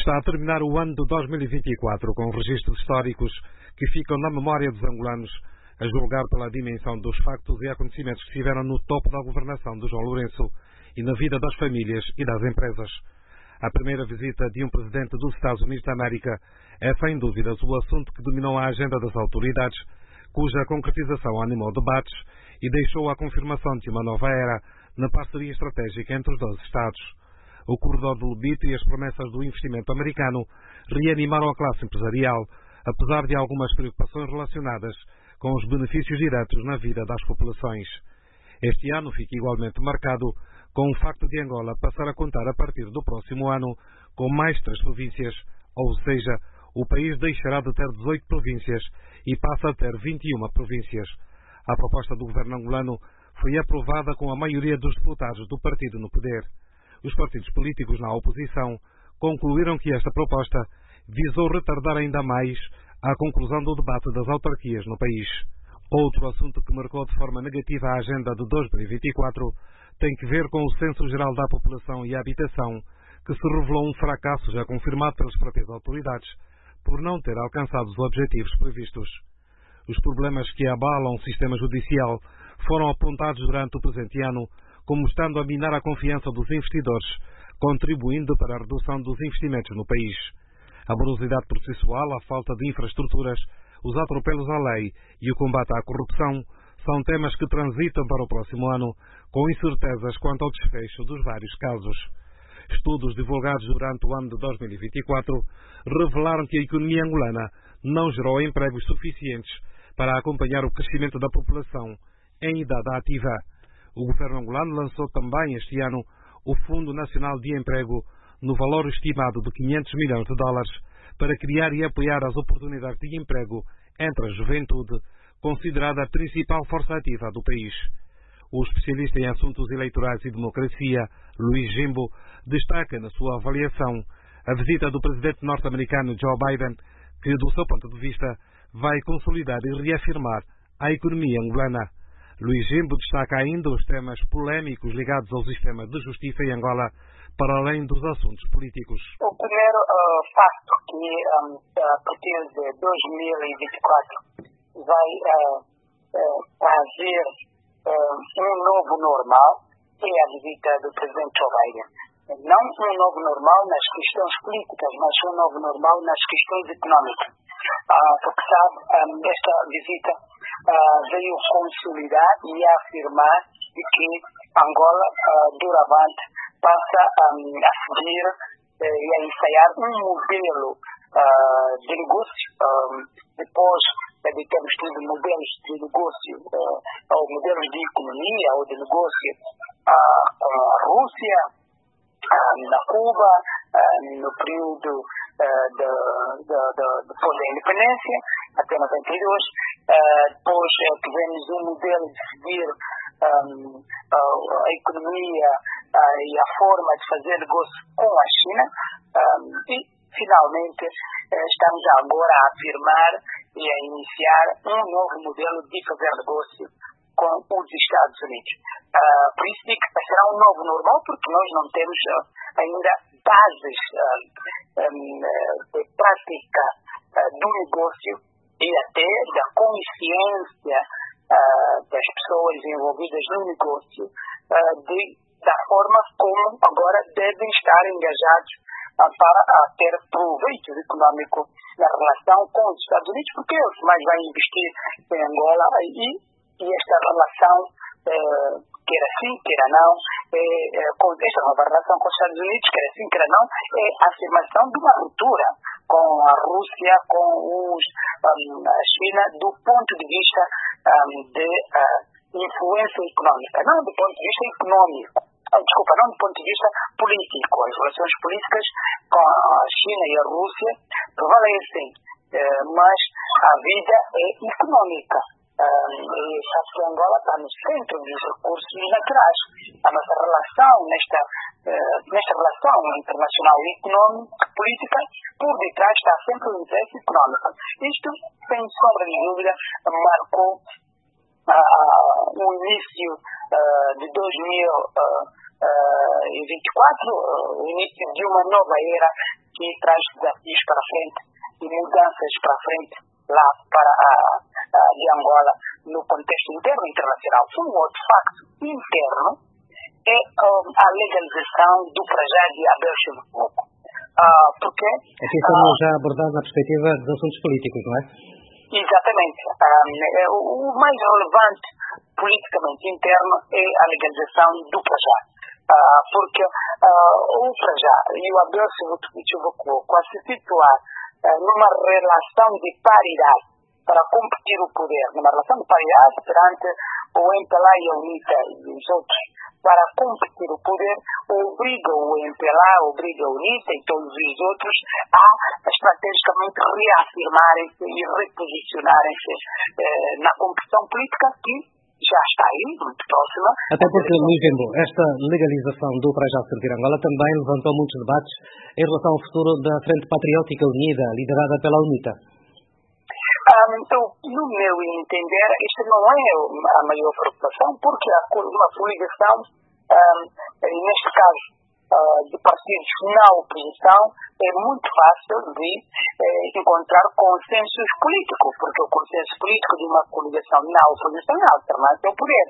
Está a terminar o ano de 2024 com registros históricos que ficam na memória dos angolanos, a julgar pela dimensão dos factos e acontecimentos que estiveram no topo da governação de João Lourenço e na vida das famílias e das empresas. A primeira visita de um presidente dos Estados Unidos da América é, sem dúvidas, o assunto que dominou a agenda das autoridades, cuja concretização animou debates e deixou a confirmação de uma nova era na parceria estratégica entre os dois Estados. O corredor do Lubito e as promessas do investimento americano reanimaram a classe empresarial, apesar de algumas preocupações relacionadas com os benefícios diretos na vida das populações. Este ano fica igualmente marcado com o facto de Angola passar a contar a partir do próximo ano com mais 3 províncias, ou seja, o país deixará de ter 18 províncias e passa a ter 21 províncias. A proposta do governo angolano foi aprovada com a maioria dos deputados do partido no poder. Os partidos políticos na oposição concluíram que esta proposta visou retardar ainda mais a conclusão do debate das autarquias no país. Outro assunto que marcou de forma negativa a agenda de 2024 tem que ver com o Censo Geral da População e Habitação, que se revelou um fracasso já confirmado pelas próprias autoridades por não ter alcançado os objetivos previstos. Os problemas que abalam o sistema judicial foram apontados durante o presente ano como estando a minar a confiança dos investidores, contribuindo para a redução dos investimentos no país. A morosidade processual, a falta de infraestruturas, os atropelos à lei e o combate à corrupção são temas que transitam para o próximo ano, com incertezas quanto ao desfecho dos vários casos. Estudos divulgados durante o ano de 2024 revelaram que a economia angolana não gerou empregos suficientes para acompanhar o crescimento da população em idade ativa. O governo angolano lançou também este ano o Fundo Nacional de Emprego no valor estimado de 500 milhões de dólares para criar e apoiar as oportunidades de emprego entre a juventude, considerada a principal força ativa do país. O especialista em assuntos eleitorais e democracia, Luís Jimbo, destaca na sua avaliação a visita do presidente norte-americano Joe Biden, que, do seu ponto de vista, vai consolidar e reafirmar a economia angolana. Luís Jimbo destaca ainda os temas polémicos ligados ao sistema de justiça em Angola, para além dos assuntos políticos. O primeiro facto que a partir de 2024 vai trazer um novo normal é a visita do presidente Joe Biden. Não um novo normal nas questões políticas, mas um novo normal nas questões económicas. Porque sabe, esta visita veio consolidar e afirmar que Angola, doravante, passa a seguir e a ensaiar um modelo de negócio, depois de termos tido modelos de negócio, ou modelos de economia ou de negócio com a Rússia, na Cuba, no período depois da independência, até 92. Depois tivemos um modelo de seguir a economia e a forma de fazer negócio com a China e, finalmente, estamos agora a afirmar e a iniciar um novo modelo de fazer negócio com os Estados Unidos. Por isso digo que será um novo normal, porque nós não temos ainda bases de prática do negócio e até da consciência das pessoas envolvidas no negócio da forma como agora devem estar engajados para ter proveito econômico na relação com os Estados Unidos, porque é o que mais vai investir em Angola e esta relação, quer assim, quer não, com esta nova relação com os Estados Unidos, quer assim, quer não, é a afirmação de uma ruptura com a Rússia, com a China, do ponto de vista de influência econômica, não do ponto de vista econômico. Não do ponto de vista político. As relações políticas com a China e a Rússia prevalecem, mas a vida é econômica. Sabe que Angola está no centro dos recursos naturais. A nossa relação nesta relação internacional e econômica, política, por detrás está sempre o interesse econômico. Isto, sem sombra de dúvida, marcou o início de 2024, o início de uma nova era que traz desafios para frente e mudanças para frente lá para de Angola no contexto interno e internacional. Um outro facto interno é a legalização do Prajá de Abel Chevouco. Porque aqui estamos já abordados na perspectiva dos assuntos políticos, não é? Exatamente. O mais relevante politicamente interno é a legalização do Prajá. Porque o Prajá e o Abel Chevouco a se situar numa relação de paridade para competir o poder, numa relação de paridade perante o MPLA e a UNITA e os outros, para competir o poder, obriga o MPLA, obriga a UNITA e todos os outros a estrategicamente reafirmarem-se e reposicionarem-se na competição política que já está aí, muito próxima. Até porque, Luís Gembo, esta legalização do Prajá Servir Angola também levantou muitos debates em relação ao futuro da Frente Patriótica Unida, liderada pela UNITA. Então, no meu entender, isto não é a maior preocupação, porque uma coligação, neste caso, de partidos na oposição, é muito fácil de encontrar consensos políticos, porque o consenso político de uma coligação na oposição é a alternância ao poder.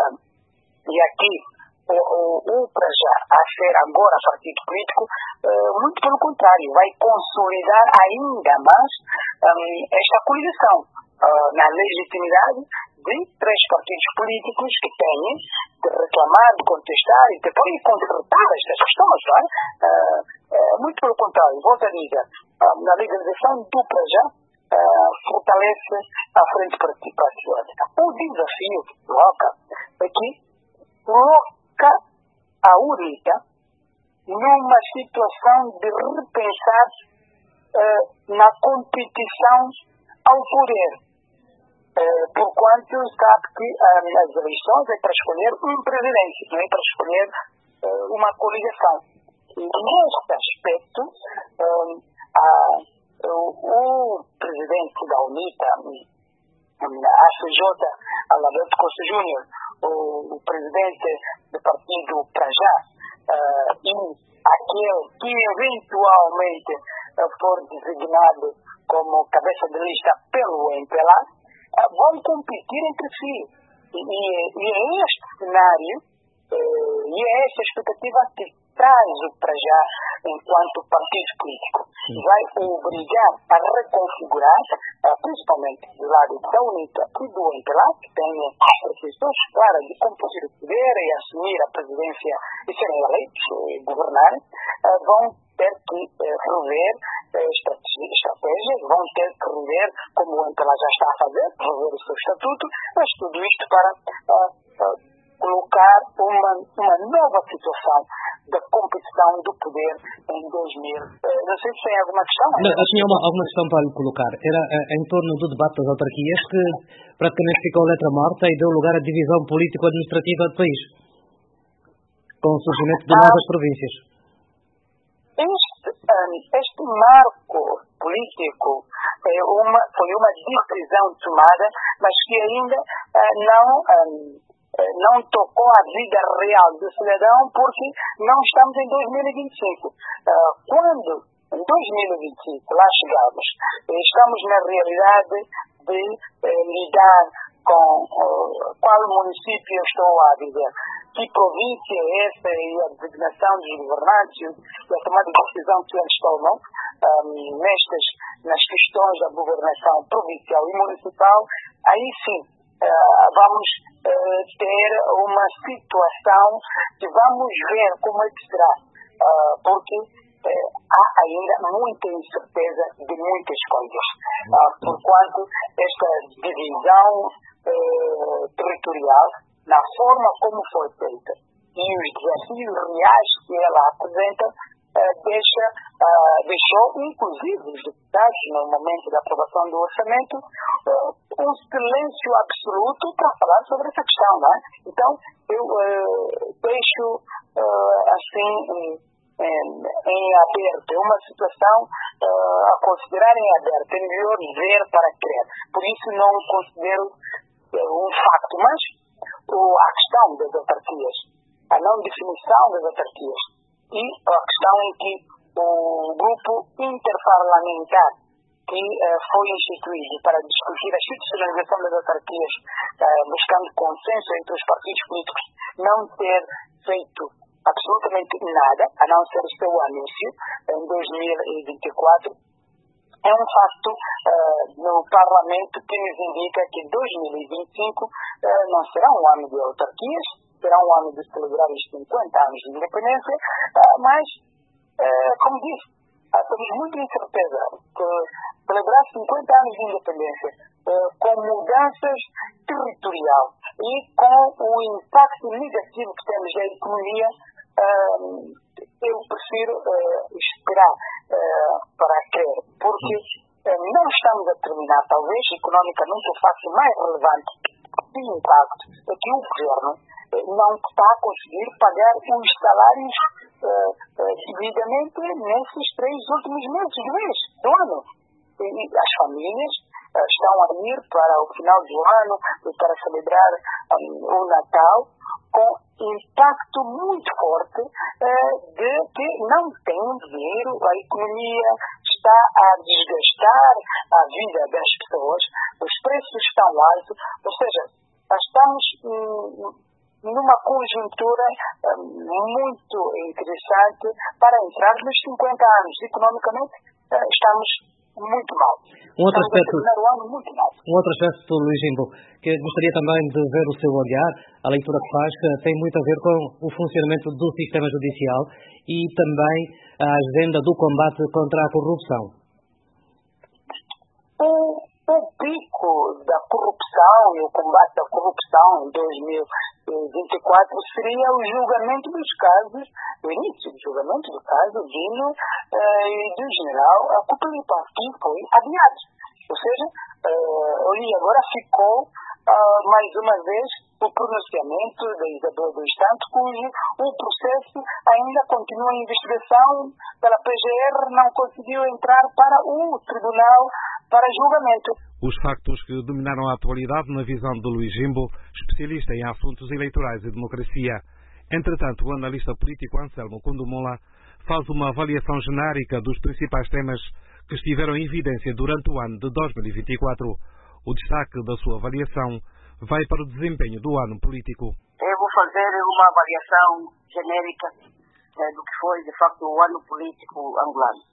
E aqui, o Prajá a ser agora partido político, muito pelo contrário, vai consolidar ainda mais esta coligação na legitimidade de três partidos políticos que têm de reclamar, de contestar e de consertar estas questões. Não é? Muito pelo contrário, volto a dizer, a legalização do Prajá fortalece a Frente Patriótica. O desafio que coloca é que coloca a UNITA numa situação de repensar na competição ao poder, porquanto sabe que as eleições é para escolher um presidente, não é para escolher uma coligação. E neste aspecto, o presidente da UNITA, a CJ, Alberto Costa Júnior, o presidente do partido Prajá, e aquele que eventualmente for designado como cabeça de lista pelo MPLA, vão competir entre si. E é este cenário, e é esta expectativa que traz o Prajá enquanto partido político. Vai obrigar a reconfigurar, principalmente do lado da UNITA e do MPLA, que tem pretensões claras de competir o poder e assumir a presidência e serem eleitos e governar, vão ter que rever estratégias, vão ter que rever, como o MPLA já está a fazer, rever o seu estatuto, mas tudo isto para colocar uma nova situação da competição do poder em 2000. Não sei se tem alguma questão. Não, eu tinha alguma questão para lhe colocar. Era em torno do debate das autarquias que praticamente ficou letra morta e deu lugar à divisão político-administrativa do país, com o surgimento de novas províncias. Este marco político foi uma decisão tomada, mas que ainda não tocou a vida real do cidadão, porque não estamos em 2025. Quando, em 2025, lá chegamos, estamos na realidade de lidar com qual município eu estou a dizer, que província é essa e a designação dos governantes e a tomada de decisão que eles tomam nas questões da governação provincial e municipal, aí sim vamos ter uma situação que vamos ver como é que será, porque há ainda muita incerteza de muitas coisas, porquanto esta divisão territorial, na forma como foi feita e os desafios reais que ela apresenta, deixou inclusive os deputados, no momento da aprovação do orçamento, um silêncio absoluto para falar sobre essa questão, não é? Então, eu deixo assim em aberto, é uma situação a considerar em aberto, é melhor ver para crer. Por isso não considero um facto, mas a questão das autarquias, a não definição das autarquias e a questão em que o grupo interparlamentar que foi instituído para discutir a institucionalização das autarquias, buscando consenso entre os partidos políticos, não ter feito absolutamente nada, a não ser o seu anúncio em 2024, é um facto no Parlamento que nos indica que 2025 não será um ano de autarquias, será um ano de celebrar os 50 anos de independência, mas, como disse, temos muita incerteza que celebrar 50 anos de independência com mudanças territorial e com o impacto negativo que temos na economia, eu prefiro esperar para crer, porque não estamos a terminar, talvez, economicamente, o facto mais relevante de impacto é que o governo não está a conseguir pagar os salários devidamente nesses 3 últimos meses do ano. E as famílias estão a ir para o final do ano para celebrar o Natal com impacto muito forte de que não tem dinheiro, a economia está a desgastar a vida das pessoas, os preços estão altos, ou seja, estamos numa conjuntura muito interessante para entrar nos 50 anos. Economicamente, estamos muito mal. Um outro aspecto, Luís Jimbo, que gostaria também de ver o seu olhar, a leitura que faz, tem muito a ver com o funcionamento do sistema judicial e também a agenda do combate contra a corrupção. O pico da corrupção e o combate à corrupção em 2024 seria o julgamento dos casos, o início do julgamento do caso Dino e do general Cupipa, que foi adiado. Ou seja, agora ficou mais uma vez o pronunciamento da Isabel dos Santos, cujo o processo ainda continua em investigação pela PGR, não conseguiu entrar para o tribunal para julgamento. Os factos que dominaram a atualidade na visão de Luís Jimbo, especialista em assuntos eleitorais e democracia. Entretanto, o analista político Anselmo Kundumula faz uma avaliação genérica dos principais temas que estiveram em evidência durante o ano de 2024. O destaque da sua avaliação vai para o desempenho do ano político. Eu vou fazer uma avaliação genérica do que foi, de facto, o ano político angolano.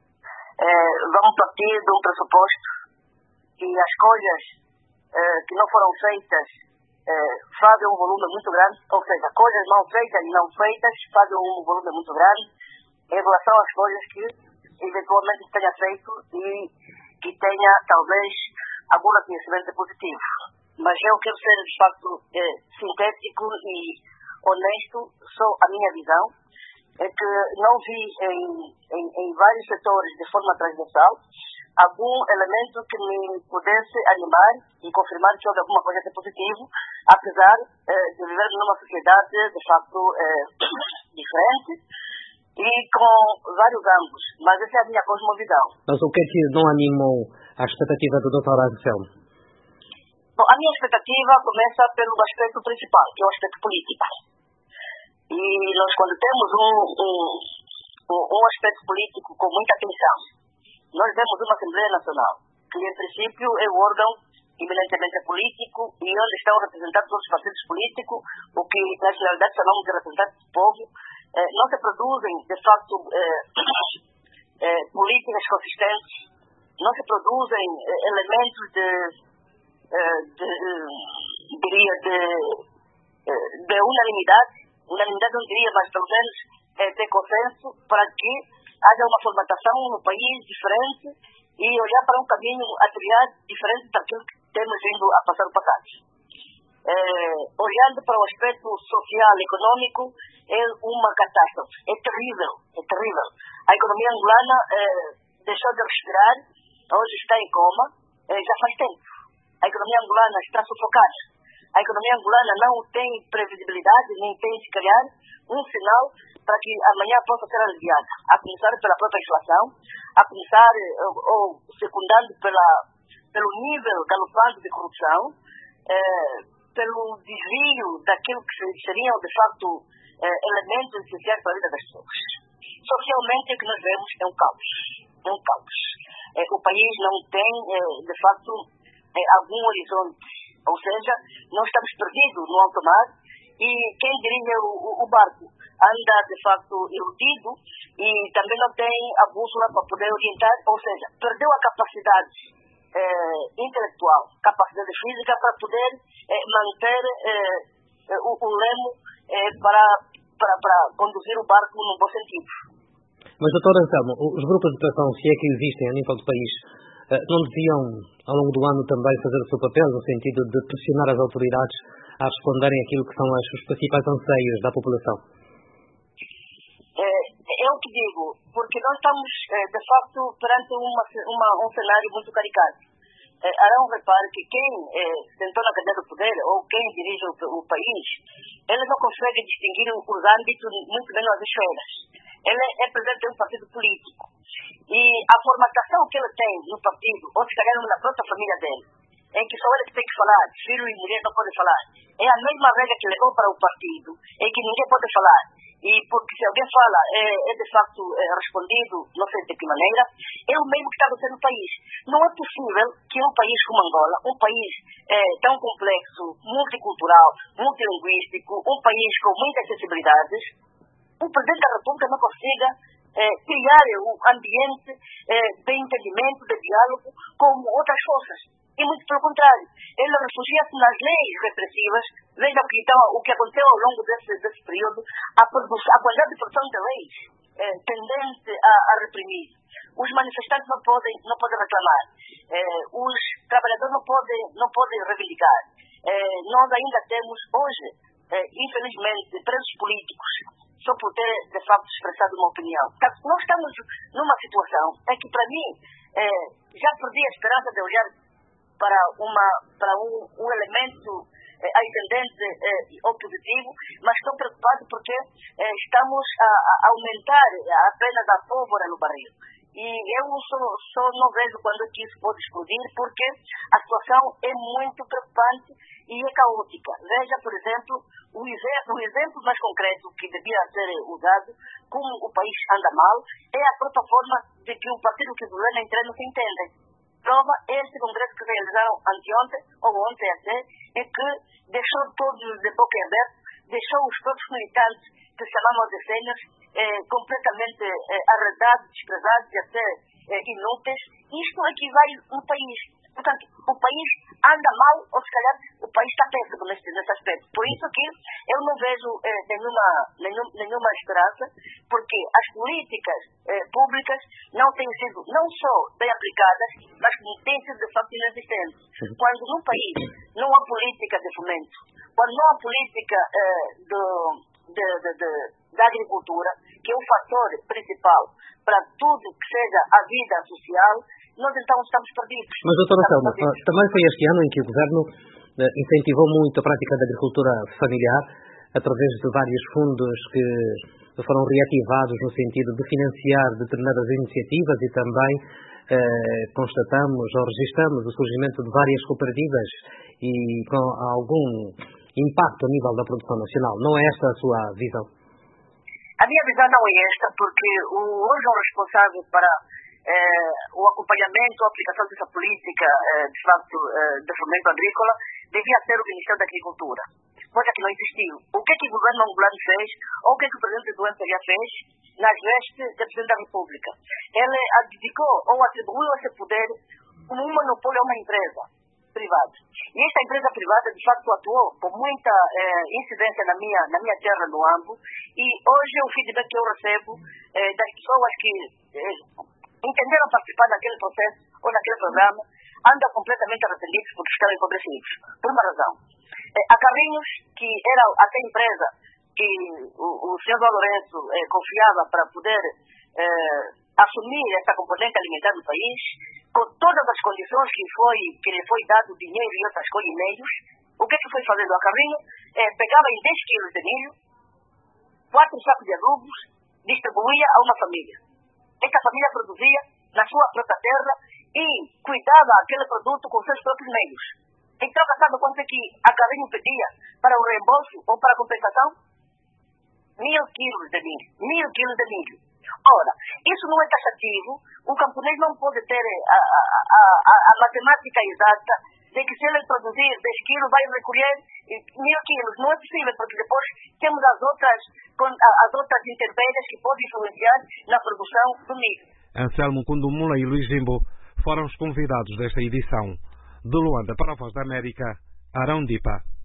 Vamos partir de um pressuposto que as coisas que não foram feitas fazem um volume muito grande, ou seja, coisas mal feitas e não feitas fazem um volume muito grande em relação às coisas que eventualmente se tenha feito e que tenha talvez algum reconhecimento positivo. Mas eu quero ser de facto sintético e honesto, só a minha visão é que não vi em vários setores de forma transversal algum elemento que me pudesse animar e confirmar que houve alguma coisa de positivo, apesar de viver numa sociedade de facto diferente e com vários âmbitos. Mas essa é a minha cosmovisão. Mas o que é que não animou a expectativa do Dr. Anselmo? Bom, a minha expectativa começa pelo aspecto principal, que é o aspecto político. E nós, quando temos um aspecto político com muita atenção, nós temos uma Assembleia Nacional, que em princípio é o órgão eminentemente político e onde estão representados todos os partidos políticos, o que na finalidade chamamos de representantes do povo. Não se produzem, de facto, políticas consistentes, não se produzem elementos de unanimidade não diria, mas pelo menos ter consenso para que haja uma formatação no país diferente e olhar para um caminho a trilhar diferente daquilo que temos vindo a passar no passado. Olhando para o aspecto social e econômico, é uma catástrofe. É terrível. A economia angolana deixou de respirar, hoje está em coma, já faz tempo. A economia angolana está sufocada. A economia angolana não tem previsibilidade, nem tem, se calhar, um sinal para que amanhã possa ser aliviada. A começar pela própria inflação, a começar ou secundando pelo nível galopante de corrupção, pelo desvio daquilo que seriam, de facto, elementos essenciais para a vida das pessoas. Socialmente, o que nós vemos é um caos. O país não tem, de facto, algum horizonte. Ou seja, nós estamos perdidos no alto mar e quem dirige o barco anda, de facto, iludido e também não tem a bússola para poder orientar, ou seja, perdeu a capacidade intelectual, capacidade física para poder manter o lemo para conduzir o barco no bom sentido. Mas, doutor Anselmo, os grupos de pressão, se é que existem a nível do país, não deviam, ao longo do ano, também fazer o seu papel, no sentido de pressionar as autoridades a responderem aquilo que são os principais anseios da população? É o que digo, porque nós estamos, de facto, perante um cenário muito caricato. Arão repare que quem sentou na cadeira do poder, ou quem dirige o país, ele não consegue distinguir os âmbitos, muito menos as esferas. Ele é presidente de um partido político. E a formatação que ele tem no partido, ou se calhar na própria família dele, em que só ele tem que falar, filho e mulher não podem falar, é a mesma regra que levou para o partido, em que ninguém pode falar. E porque se alguém fala, é de facto respondido, não sei de que maneira, é o mesmo que está acontecendo no país. Não é possível que um país como Angola, um país tão complexo, multicultural, multilinguístico, um país com muitas sensibilidades, o Presidente da República não consiga criar um ambiente de entendimento, de diálogo com outras forças. E muito pelo contrário, ele refugia-se nas leis repressivas. Veja o que aconteceu ao longo desse período, a quantidade de produção de leis tendente a reprimir. Os manifestantes não podem reclamar. Os trabalhadores não podem reivindicar. Nós ainda temos hoje, infelizmente, presos políticos só por ter, de facto, expressado uma opinião. Nós estamos numa situação em que, para mim, já perdi a esperança de olhar para um elemento ascendente ou positivo, mas estou preocupado porque estamos a aumentar apenas a pólvora no barril. E eu só não vejo quando que isso pode explodir, porque a situação é muito preocupante e é caótica. Veja, por exemplo, o exemplo mais concreto que devia ser usado, como o país anda mal, é a própria forma de que o partido que governa entre não se entende. Prova este congresso que realizaram anteontem, ou ontem até, é que deixou todos de boca aberta, deixou os próprios militantes, que chamamos de sêniores, completamente arredados, desprezados e até inúteis. Isto é que vai no país. Portanto, o país anda mal, ou se calhar o país está péssimo nesse aspecto. Por isso que eu não vejo nenhuma esperança, porque as políticas públicas não têm sido não só bem aplicadas, mas têm sido de facto inexistentes. Quando num país não há política de fomento, quando não há política da agricultura, que é o fator principal para tudo que seja a vida social, nós então estamos perdidos. Mas, doutora Anselmo, também foi este ano em que o Governo incentivou muito a prática da agricultura familiar através de vários fundos que foram reativados no sentido de financiar determinadas iniciativas e também constatamos ou registramos o surgimento de várias cooperativas e com algum impacto a nível da produção nacional. Não é esta a sua visão? A minha visão não é esta, porque o órgão responsável para o acompanhamento, a aplicação dessa política, de facto, de fomento agrícola, devia ser o Ministério da Agricultura, coisa que não existiu. O que o governo angolano fez, ou o que o presidente do MPLA fez, nas vestes do presidente da República? Ele abdicou ou atribuiu esse poder como um monopólio a uma empresa privada. E esta empresa privada, de facto, atuou com muita incidência na minha terra, no Ambo, e hoje o feedback que eu recebo das pessoas que entenderam participar naquele processo ou naquele programa, andam completamente arrependidos porque estão empobrecidos. Por uma razão. A Carrinhos, que era até empresa que o senhor Lourenço confiava para poder assumir essa componente alimentar do país, com todas as condições que lhe foi dado dinheiro e outras coisas e meios, o que foi fazendo? A Carrinho pegava em 10 quilos de milho, 4 sacos de adubos, distribuía a uma família. Essa família produzia na sua própria terra e cuidava aquele produto com seus próprios meios. Então, sabe quanto é que a Carrinho pedia para o reembolso ou para a compensação? 1.000 quilos de milho. 1.000 quilos de milho. Ora, isso não é taxativo. O camponês não pode ter a matemática exata de que se ele produzir 10 quilos vai recolher 1.000 quilos. Não é possível, porque depois temos as outras intempéries que podem influenciar na produção do milho. Anselmo Kundumula e Luís Jimbo foram os convidados desta edição. De Luanda para a Voz da América, Arão Dipa.